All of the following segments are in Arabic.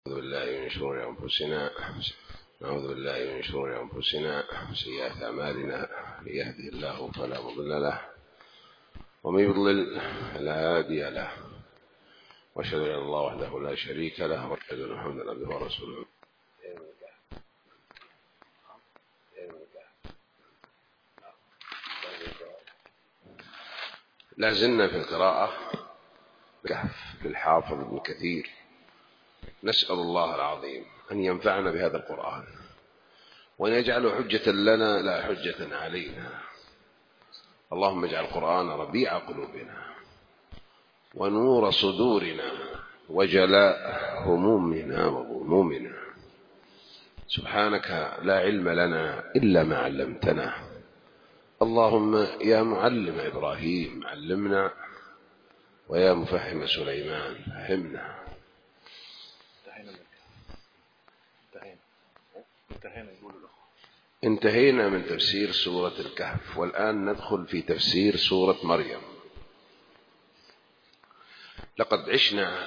نعوذ بالله من شرور أنفسنا وسيئات أعمالنا. من يهده الله فلا مضل له ومن يضلل فلا هادي له، وأشهد أن الله وحده لا شريك له وأشهد أن محمدا عبده ورسوله. لا زلنا في القراءة كهف للحافظ ابن كثير. نسأل الله العظيم أن ينفعنا بهذا القرآن وأن يجعله حجة لنا لا حجة علينا. اللهم اجعل القرآن ربيع قلوبنا ونور صدورنا وجلاء همومنا وغمومنا. سبحانك لا علم لنا إلا ما علمتنا. اللهم يا معلم إبراهيم علمنا، ويا مفهم سليمان فهمنا. انتهينا من تفسير سورة الكهف، والآن ندخل في تفسير سورة مريم. لقد عشنا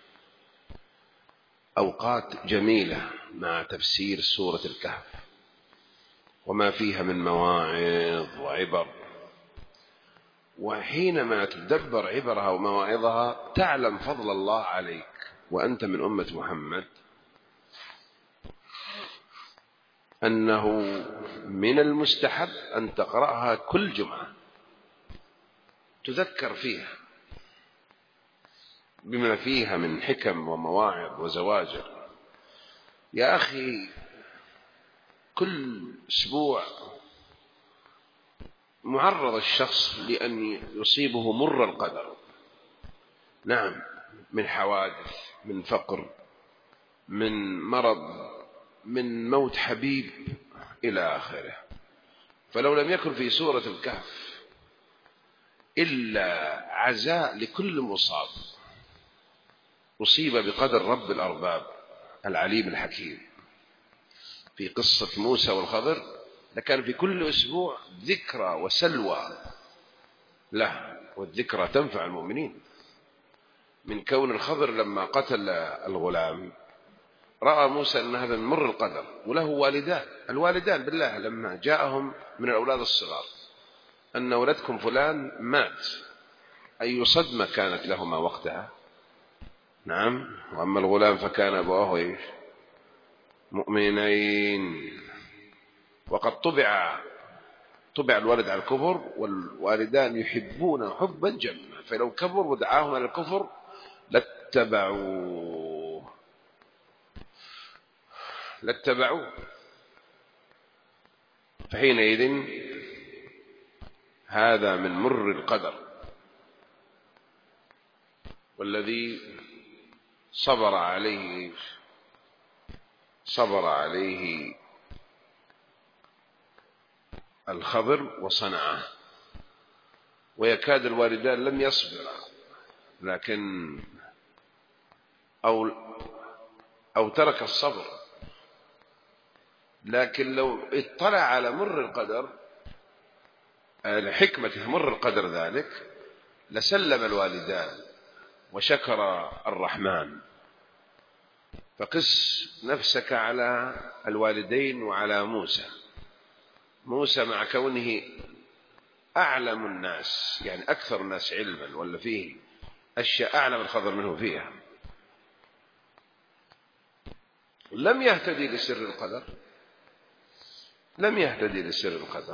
أوقات جميلة مع تفسير سورة الكهف وما فيها من مواعظ وعبر، وحينما تدبر عبرها ومواعظها تعلم فضل الله عليك وأنت من أمة محمد، أنه من المستحب أن تقرأها كل جمعة، تذكر فيها بما فيها من حكم ومواعظ وزواجر. يا أخي، كل أسبوع معرض الشخص لأن يصيبه مر القدر. نعم، من حوادث، من فقر، من مرض، من موت حبيب إلى آخره. فلو لم يكن في سورة الكهف إلا عزاء لكل مصاب أصيب بقدر رب الأرباب العليم الحكيم في قصة موسى والخضر، لكان في كل أسبوع ذكرى وسلوى له، والذكرى تنفع المؤمنين. من كون الخضر لما قتل الغلام رأى موسى أن هذا من مر القدر، وله والدان. الوالدان بالله لما جاءهم من الأولاد الصغار أن ولدكم فلان مات، أي صدمة كانت لهما وقتها. نعم. وأما الغلام فكان أبواه مؤمنين، وقد طبع الولد على الكفر، والوالدان يحبون حبا جما، فلو كبر ودعاهم على الكفر لاتبعوه. فحينئذ هذا من مر القدر، والذي صبر عليه الخضر وصنعه، ويكاد الوالدان لم يصبرا، لكن أو ترك الصبر. لكن لو اطلع على مر القدر، لحكمة مر القدر ذلك، لسلم الوالدان وشكر الرحمن. فقس نفسك على الوالدين وعلى موسى مع كونه أعلم الناس، يعني أكثر الناس علما، ولا فيه أشياء أعلم الخضر منه فيها، لم يهتدي لسر القدر.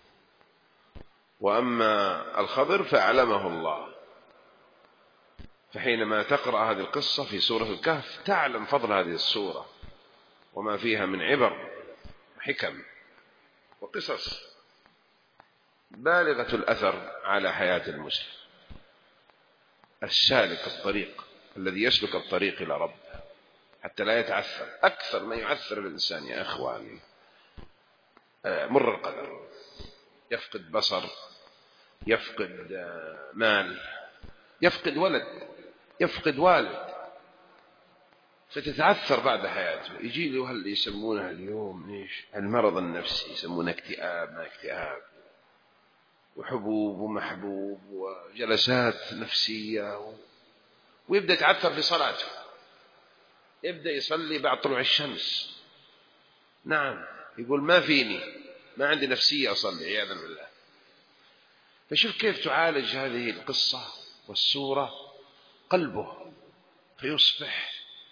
وأما الخضر فأعلمه الله. فحينما تقرأ هذه القصة في سورة الكهف تعلم فضل هذه السورة وما فيها من عبر وحكم وقصص بالغة الأثر على حياة المسلم السالك الطريق، الذي يسلك الطريق إلى رب، حتى لا يتعثر. أكثر ما يعثر الإنسان يا أخواني مر القدر، يفقد بصر، يفقد مال، يفقد ولد، يفقد والد، فتتعثر بعد حياته. يجي له هل يسمونها اليوم المرض النفسي، يسمونه اكتئاب، ما اكتئاب، وحبوب ومحبوب وجلسات نفسية، ويبدأ يتعثر في صلاته. يبدأ يصلي بعد طلوع الشمس. نعم، يقول ما فيني، ما عندي نفسية أصلي عياذا بالله. فشوف كيف تعالج هذه القصة والسورة قلبه، فيصبح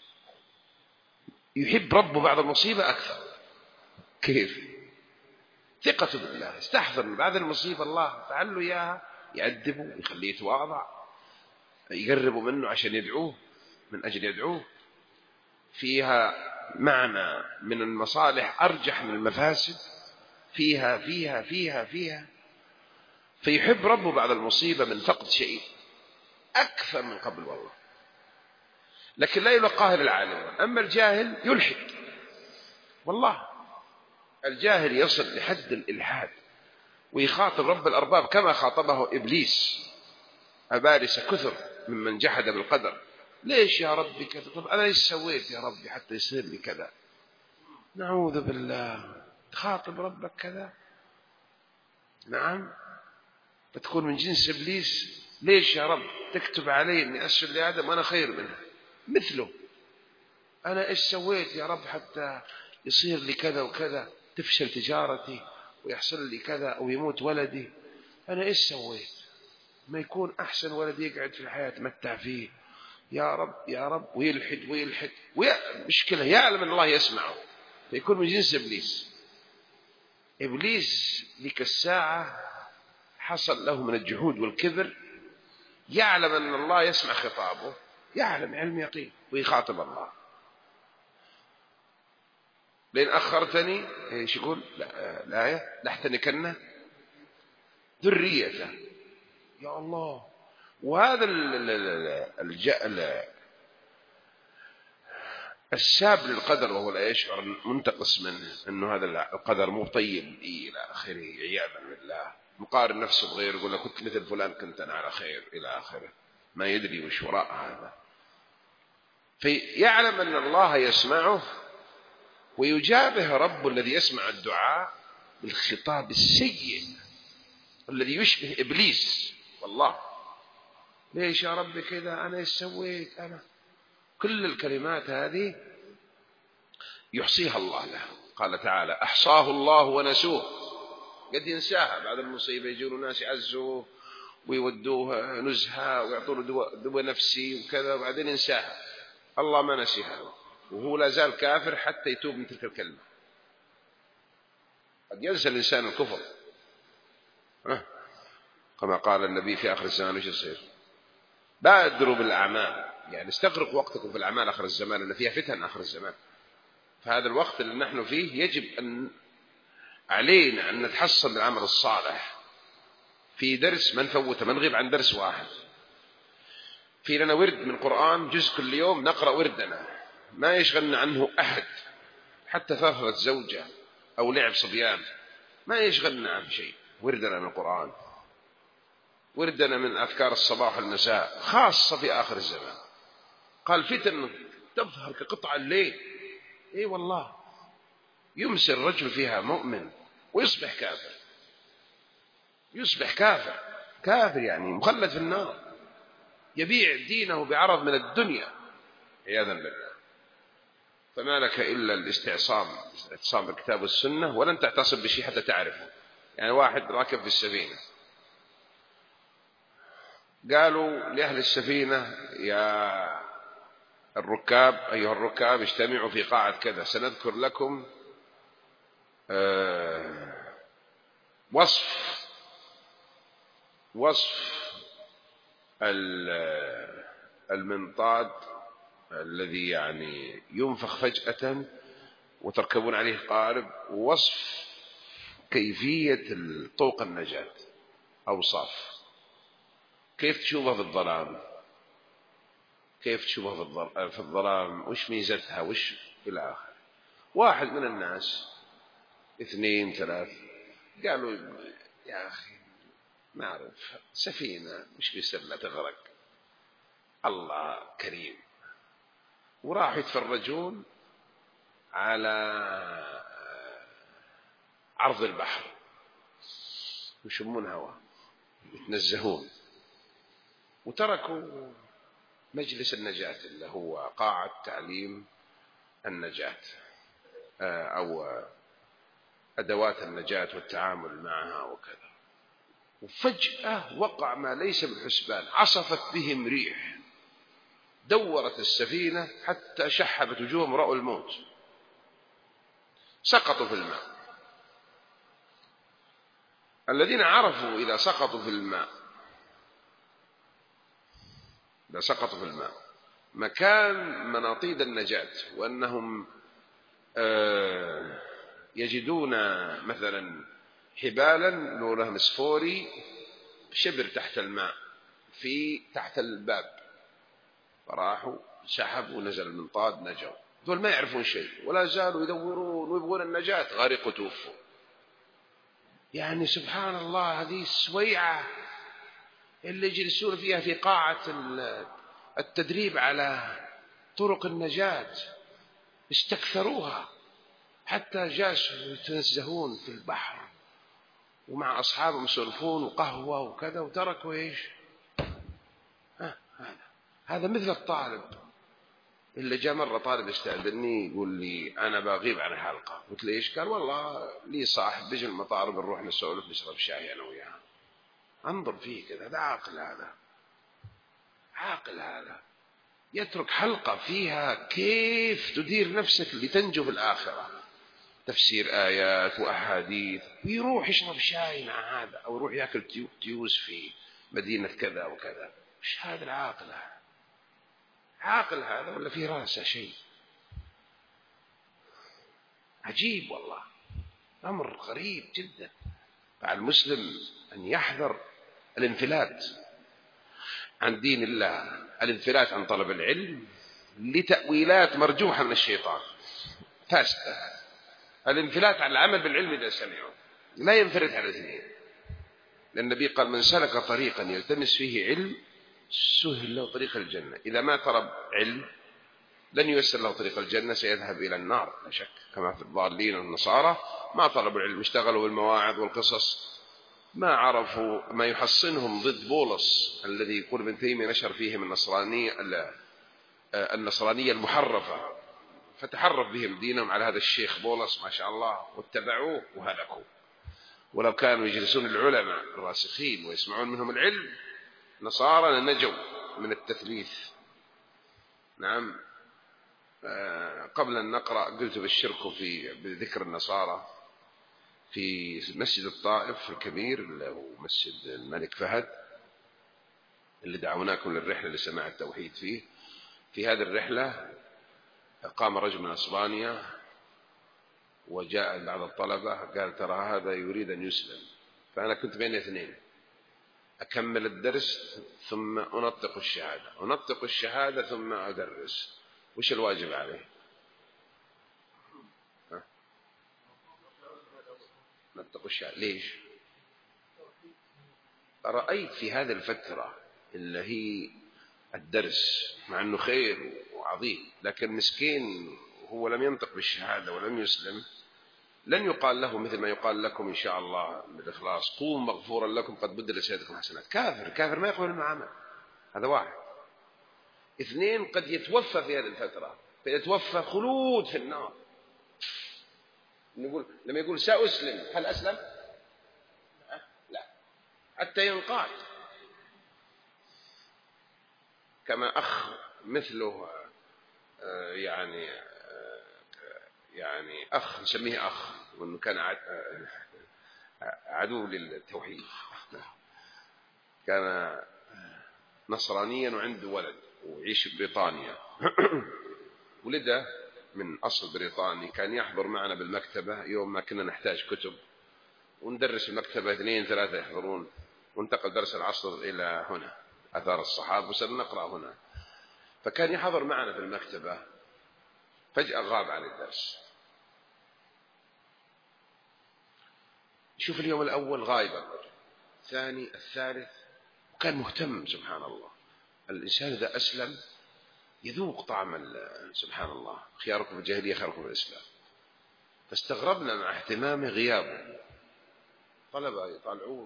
يحب ربه بعد المصيبة أكثر. كيف؟ ثقته بالله، استحضر بعد المصيبة الله فعل له إياها، يأدبه، يخليه يتواضع، يقربوا منه عشان يدعوه، من أجل يدعوه. فيها معنى من المصالح أرجح من المفاسد، فيها فيها فيها فيها. فيحب ربه بعد المصيبة من فقد شيء أكثر من قبل والله. لكن لا يلقاه للعالم. أما الجاهل يلحد والله، الجاهل يصل لحد الإلحاد ويخاطب رب الأرباب كما خاطبه إبليس. أبارس كثر ممن جحد بالقدر، ليش يا ربي كذا؟ طب أنا إيش سويت يا ربي حتى يصير لي كذا؟ نعوذ بالله، تخاطب ربك كذا؟ نعم، بتكون من جنس إبليس. ليش يا رب تكتب علي أني أسجد لآدم وأنا خير منه مثله؟ أنا إيش سويت يا رب حتى يصير لي كذا وكذا، تفشل تجارتي ويحصل لي كذا أو يموت ولدي؟ أنا إيش سويت؟ ما يكون أحسن ولد يقعد في الحياة تمتع فيه، يا رب يا رب، ويلحد ويلحد مشكلة يعلم أن الله يسمعه، فيكون من جنس إبليس. إبليس ذيك الساعة حصل له من الجحود والكبر، يعلم أن الله يسمع خطابه، يعلم علم يقين، ويخاطب الله. لين أخرتني إيش يقول الآية؟ لاحتنكن ذريته، يا الله. وهذا الشاب للقدر وهو لا يشعر، منتقص منه أنه هذا القدر مو طيب إلى آخره عياذا بالله، مقارن نفسه بغيره، يقول كنت مثل فلان كنت أنا على خير إلى آخره، ما يدري وش وراء هذا. فيعلم أن الله يسمعه، ويجابه رب الذي يسمع الدعاء بالخطاب السيء الذي يشبه إبليس والله. ليش يا رب كذا؟ أنا إيش سويت؟ أنا كل الكلمات هذه يحصيها الله له. قال تعالى أحصاه الله ونسوه، قد ينساها بعد المصيبة. يجون ناس يعزوه ويودوه نزهة ويعطوه دواء نفسي وكذا، وبعدين ينساها. الله ما نسيها، وهو لا زال كافر حتى يتوب من تلك الكلمة. قد ينسى الإنسان الكفر، كما قال النبي في آخر الزمان وش يصير؟ بادروا بالأعمال، يعني استغرق وقتكم في الأعمال آخر الزمان، لأن فيها فتن آخر الزمان. فهذا الوقت اللي نحن فيه يجب أن علينا أن نتحصن بالعمل الصالح. في درس ما نفوته، ما نغيب عن درس واحد. في لنا ورد من قرآن جزء كل يوم نقرأ وردنا، ما يشغلنا عنه أحد، حتى ثافرة زوجة أو لعب صبيان ما يشغلنا عن شيء. وردنا من القرآن، وردنا من أذكار الصباح والمساء، خاصة في آخر الزمان. قال فتن تظهر كقطع الليل، اي والله، يمسي الرجل فيها مؤمن ويصبح كافر، يصبح كافر، كافر يعني مخلد في النار، يبيع دينه بعرض من الدنيا عياذا بالله. فما لك إلا الاستعصام بالكتاب والسنة، ولن تعتصم بشيء حتى تعرفه. يعني واحد راكب في السفينة، قالوا لأهل السفينة يا الركاب، أيها الركاب اجتمعوا في قاعة كذا، سنذكر لكم وصف المنطاد الذي يعني ينفخ فجأة وتركبون عليه قارب، ووصف كيفية طوق النجاة، أوصاف كيف تشوفها في الظلام، كيف تشوفها في الظلام، وش ميزتها، وش إلى آخره. واحد من الناس، اثنين ثلاث، قالوا يا أخي ما أعرف سفينة وش بيصير لا تغرق، الله كريم. وراحوا يتفرجون على عرض البحر ويشمون هواء، يتنزهون، وتركوا مجلس النجاة اللي هو قاعة تعليم النجاة أو أدوات النجاة والتعامل معها وكذا. وفجأة وقع ما ليس بالحسبان، عصفت بهم ريح دورت السفينة حتى شحبت وجوههم، رأوا الموت، سقطوا في الماء. الذين عرفوا إذا سقطوا في الماء مكان مناطيد النجاة، وأنهم يجدون مثلا حبالا لونها مسفوري شبر تحت الماء تحت الباب، فراحوا سحبوا ونزل المنطاد، نجوا. دول ما يعرفون شيء ولا زالوا يدورون ويبغون النجاة، غرقوا توفوا. يعني سبحان الله، هذه السويعة اللي يجلسون فيها في قاعة التدريب على طرق النجاة استكثروها حتى جالسوا يتنزهون في البحر ومع أصحابهم يسولفون وقهوة وكذا، وتركوا إيش؟ هذا مثل الطالب اللي جاء مرة طالب يستأذنني يقول لي أنا بغيب عن الحلقة. قلت له إيش؟ قال والله لي صاحب بيجي المطار بنروح نسولف نشرب شاي أنا وياه. انظر فيه كذا، هذا عاقل هذا يترك حلقة فيها كيف تدير نفسك لتنجو في الآخرة، تفسير آيات وأحاديث، ويروح يشرب شاي مع هذا أو يروح يأكل تيوس في مدينة كذا وكذا. مش هذا العاقل؟ عاقل هذا ولا في راسه شيء؟ عجيب والله، أمر غريب جدا. فعلى المسلم أن يحذر الانفلات عن دين الله، الانفلات عن طلب العلم لتأويلات مرجوحة من الشيطان فاسدة، الانفلات عن العمل بالعلم إذا سمعوا، لا ينفرد على الاثنين. لأن النبي قال من سلك طريقا يلتمس فيه علم سهل له طريق الجنة. إذا ما طلب علم لن ييسر له طريق الجنة، سيذهب إلى النار لا شك، كما في الضالين النصارى ما طلبوا العلم، اشتغلوا بالمواعظ والقصص، ما عرفوا ما يحصنهم ضد بولس الذي يقول ابن تيمية نشر فيهم النصرانية المحرفة، فتحرف بهم دينهم على هذا الشيخ بولس ما شاء الله، واتبعوه وهلكوا. ولو كانوا يجلسون العلماء الراسخين ويسمعون منهم العلم نصارى لنجوا من التثليث. نعم. قبل أن نقرأ قلت بالشرك بذكر النصارى في مسجد الطائف الكبير اللي هو مسجد الملك فهد اللي دعوناكم للرحلة لسماع التوحيد فيه. في هذه الرحلة قام رجل من أسبانيا وجاء بعض الطلبة قال ترى هذا يريد أن يسلم. فأنا كنت بين اثنين، أكمل الدرس ثم أنطق الشهادة ثم أدرس، وش الواجب عليه؟ نطق الشهادة. ليش؟ رأيت في هذه الفترة اللي هي الدرس مع أنه خير وعظيم، لكن مسكين هو لم ينطق بالشهادة ولم يسلم، لن يقال له مثل ما يقال لكم إن شاء الله بالإخلاص قوم مغفورا لكم قد بدل سيدكم حسنات. كافر ما يقبل المعامل. هذا واحد. اثنين، قد يتوفى في هذه الفترة، فيتوفى خلود في النار. لما يقول سأسلم، هل أسلم؟ لا، حتى ينقاد. كما أخ مثله يعني أخ نسميه أخ، وأنه كان عدو للتوحيد، كان نصرانيا وعنده ولد ويعيش في بريطانيا ولده من أصل بريطاني، كان يحضر معنا بالمكتبة يوم ما كنا نحتاج كتب وندرس المكتبة 2-3 يحضرون، وانتقل درس العصر إلى هنا أثار الصحابة وصرنا نقرأ هنا، فكان يحضر معنا في المكتبة. فجأة غاب عن الدرس. شوف اليوم الأول غايبا، الثاني، الثالث، وكان مهتم. سبحان الله، الإنسان إذا أسلم يذوق طعم سبحان الله، خياركم في الجاهلية خياركم في الإسلام. فاستغربنا مع اهتمامه غيابه، طلبة يطالعون.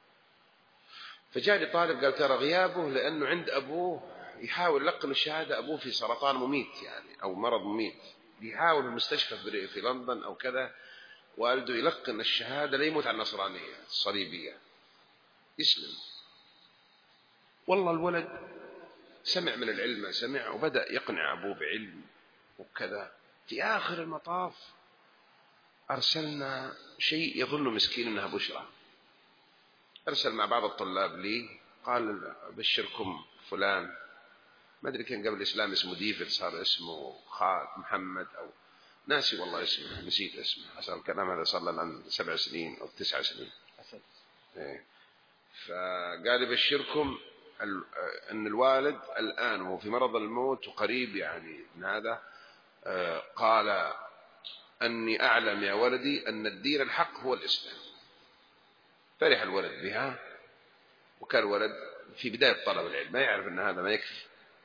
فجاء طالب قال ترى غيابه لأنه عند أبوه يحاول يلقن الشهادة، أبوه في سرطان مميت يعني أو مرض مميت، بيحاول في المستشفى في لندن أو كذا، والده يلقن الشهادة ليموت على النصرانية الصليبية يسلم. والله الولد سمع من العلم سمع وبدأ يقنع أبوه بعلم وكذا. في آخر المطاف أرسلنا شيء يظن مسكين أنها بشرى، أرسل مع بعض الطلاب لي قال أبشركم فلان، ما أدري كان قبل الإسلام اسمه ديفيد صار اسمه خالد محمد أو ناسي والله اسمه، نسيت اسمه. أصلا الكلام هذا صار له عن 7 سنين أو 9 سنين. فقال يبشركم أن الوالد الآن وهو في مرض الموت وقريب يعني من هذا، قال أني أعلم يا ولدي أن الدين الحق هو الإسلام. فرح الولد بها، وكان الولد في بداية طلب العلم ما يعرف أن هذا ما يكفي.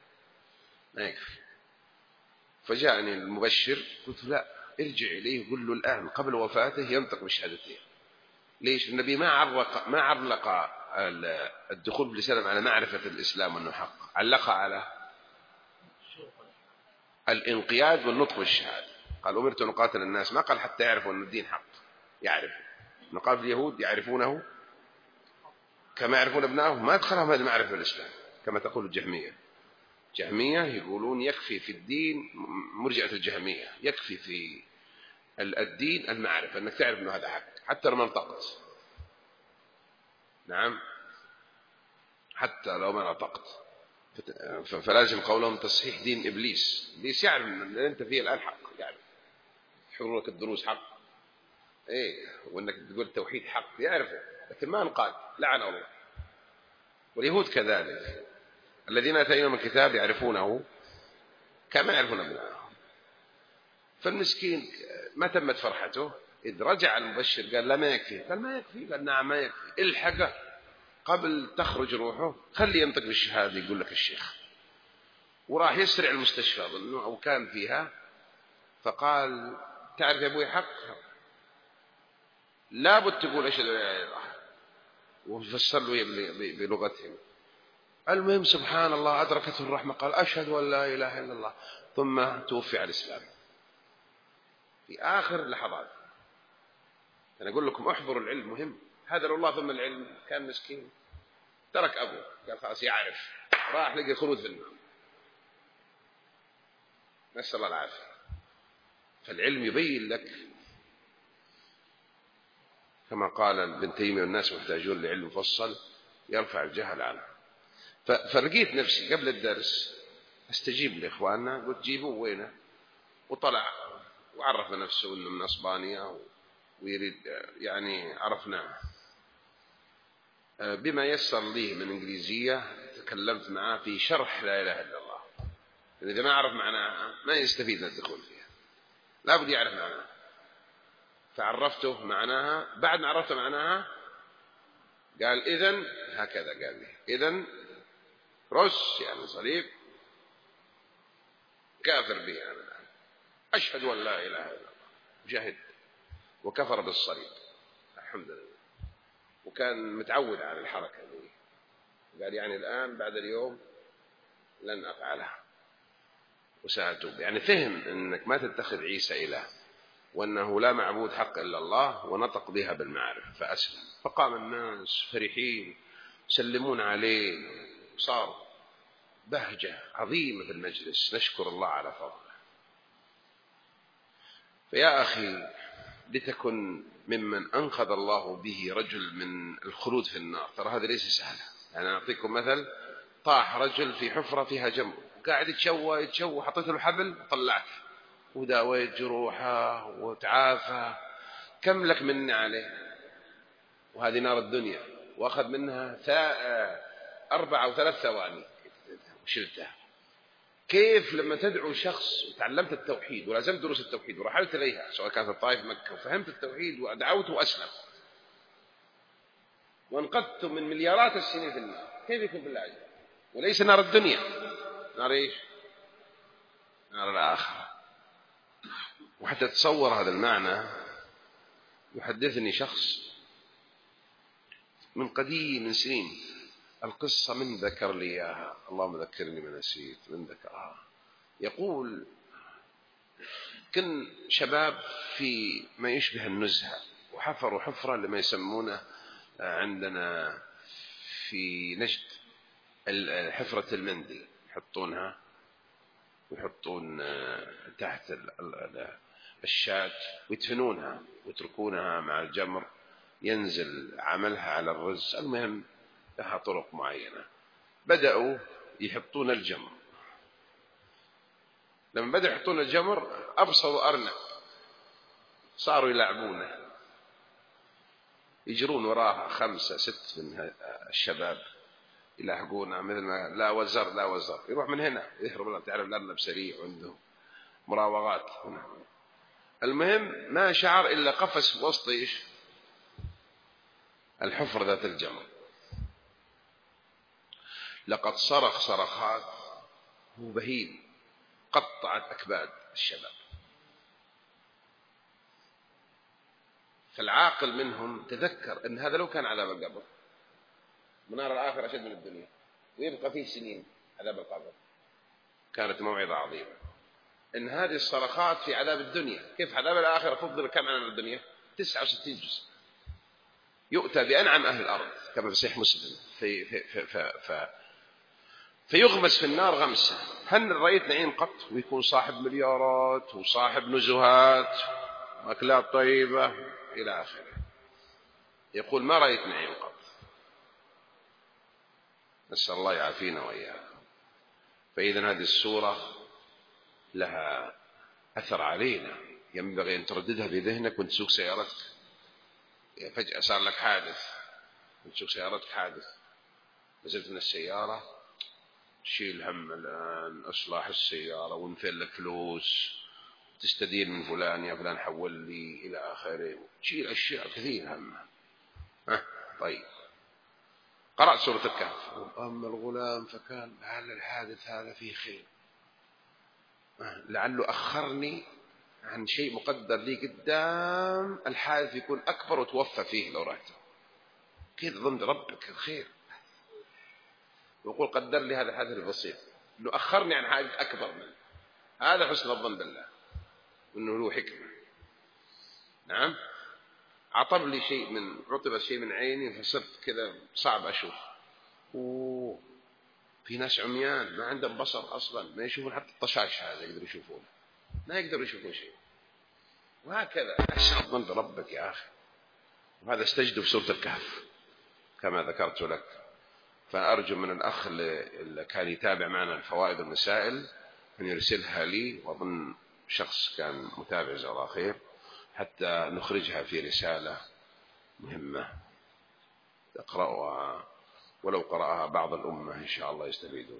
فجاءني المبشر قلت لا، ارجع إليه وقل له الآن قبل وفاته ينطق بالشهادتين. ليش؟ النبي ما علق الدخول بالإسلام على معرفة الإسلام وأنه حق، علق على الانقياد والنطق بالشهادة. قال أمرت أن أقاتل الناس، ما قال حتى يعرفوا أن الدين حق، يعرف. قال اليهود يعرفونه كما يعرفون ابنائهم، ما أدخلهم هذه معرفة الإسلام كما تقول الجهمية يقولون يكفي في الدين، مرجئة الجهمية يكفي في الدين المعرفة، أنك تعرف أنه هذا حق حتى لو ما نطقت. نعم، حتى لو ما نطقت. فلازم قولهم تصحيح دين إبليس يعرف أن أنت فيه الآن حق، يعني حضورك الدروس حق، وأنك تقول التوحيد حق يعرفه، لكن ما نقال لعنه الله. واليهود كذلك، الذين أتيناهم الكتاب يعرفونه كما يعرفون ابنائهم. فالمسكين ما تمت فرحته، إذ رجع المبشر قال لا ما يكفي، قال ما يكفي، قال نعم ما يكفي، الحقه قبل تخرج روحه خلي ينطق بالشهادة يقول لك الشيخ. وراح يسرع المستشفى ظنه أو كان فيها، فقال تعرف يا أبوي حق، لابد تقول أشهد أن لا إله إلا الله، وفسر له بلغتهم. المهم سبحان الله أدركته الرحمة، قال أشهد أن لا إله إلا الله، ثم توفي على الإسلام في آخر اللحظات. أنا أقول لكم احضروا العلم مهم. هذا الله ثم العلم. كان مسكين ترك أبوه، قال خلاص يعرف، راح لقي خلود في النار، نسأل الله العافية. فالعلم يبين لك كما قال ابن تيمية والناس محتاجون لعلم مفصل يرفع الجهل عنه. فلقيت نفسي قبل الدرس استجيب لإخواننا، قلت جيبوه وينه، وطلع وعرف نفسه إنه من أسبانيا ويريد يعني عرفناه بما يسر لي من إنجليزية. تكلمت معاه في شرح لا إله إلا الله، إذا ما عرف معناها ما يستفيد من الدخول فيها، لا بد يعرف معناها. فعرفته معناها، بعد ما عرفت معناها قال إذن هكذا، قال لي إذن رس يعني صليب كافر به أنا الآن، أشهد أن لا إله إلا الله، جهد وكفر بالصليب الحمد لله. وكان متعود على الحركة دي، قال يعني الآن بعد اليوم لن أفعلها وسأتوب. يعني فهم أنك ما تتخذ عيسى إله، وأنه لا معبود حق إلا الله، ونطق بها بالمعرفة فأسلم. فقام الناس فرحين يسلمون عليه، صار بهجة عظيمة في المجلس، نشكر الله على فضله. فيا أخي لتكن ممن أنقذ الله به رجل من الخلود في النار، ترى هذا ليس سهلا. يعني أعطيكم مثل، طاح رجل في حفرة فيها جمر، قاعد يتشوى حطيت له حبل طلعته وداويت جروحه وتعافى، كم لك مني عليه؟ وهذه نار الدنيا، وأخذ منها 4 أو 3 ثواني وشلتها. كيف لما تدعو شخص وتعلمت التوحيد ولازمت دروس التوحيد ورحلت إليها، سواء كانت الطائف مكة، وفهمت التوحيد ودعوت وأسلم وانقذت من مليارات السنين في النار، كيف يكون بالله؟ وليس نار الدنيا، نار إيش؟ نار الآخرة. وحتى تصور هذا المعنى، يحدثني شخص من قديم من سنين القصة، من ذكر لي إياها، اللهم ذكرني من نسيت، من ذكرها. يقول كن شباب في ما يشبه النزهة، وحفروا حفرة لما يسمونه عندنا في نجد حفرة المندي، يحطونها ويحطون تحت الشاة ويدفنونها ويتركونها مع الجمر ينزل عملها على الرز. المهم لها طرق معينة. بدأوا يحطون الجمر، لما بدأوا يحطون الجمر أبصروا أرنب، صاروا يلعبونه، يجرون وراها 5 6 من الشباب يلاحقونه، مثل ما لا وزر لا وزر، يروح من هنا يهرب. تعرف الأرنب سريع وعنده مراوغات. المهم ما شعر إلا قفز وسط إيش الحفر ذات الجمر. لقد صرخ صرخات هو بهيم قطعت أكباد الشباب. فالعاقل منهم تذكر أن هذا لو كان عذاب القبر، منار الآخرة أشد من الدنيا ويبقى فيه سنين عذاب القبر، كانت موعظة عظيمة. إن هذه الصرخات في عذاب الدنيا، كيف عذاب الآخرة فضل كم عن الدنيا؟ 69 جزء. يؤتى بأنعم أهل الأرض كما في صحيح مسلم فيغمس في النار غمسة. هل رأيت نعيم قط ويكون صاحب مليارات وصاحب نزهات وأكلات طيبة إلى آخره؟ يقول ما رأيت نعيم قط. نسأل الله يعافينا وإياكم. فإذا هذه السورة لها أثر علينا، ينبغي أن ترددها في ذهنك وانت تسوق سيارتك. فجأة صار لك حادث، وانت تسوق سيارتك حادث، نزلت من السيارة تشيل هم الآن إصلاح السيارة ونفل لك فلوس، تستدين من فلان، يا فلان حول لي إلى آخره، تشيل أشياء كثير هم. طيب قرأت سورة الكهف، أما الغلام فكان هل الحادث هذا فيه خير، لعله أخرني عن شيء مقدر لي قدام، الحادث يكون أكبر وتوفى فيه لو رأيته كذا، ظن ربك الخير، ويقول قدر لي هذا الحادث البسيط لو أخرني عن حادث أكبر منه. هذا حسن الظن بالله وأنه له حكمة. نعم عطب لي شيء من عطب شيء من عيني فصرت كذا صعب أشوف. في ناس عميان ما عندهم بصر أصلا، ما يشوفون حتى الطشاش هذا يقدروا يشوفونه، ما يقدروا يشوفون شيء. وهكذا أحسن الظن بربك يا أخي. وهذا استجد في سورة الكهف كما ذكرت لك. فأرجو من الأخ اللي كان يتابع معنا الفوائد والمسائل أن يرسلها لي، وأظن شخص كان متابع جزاه الله خير، حتى نخرجها في رسالة مهمة تقرأها، ولو قرأها بعض الأمة إن شاء الله يستفيدون.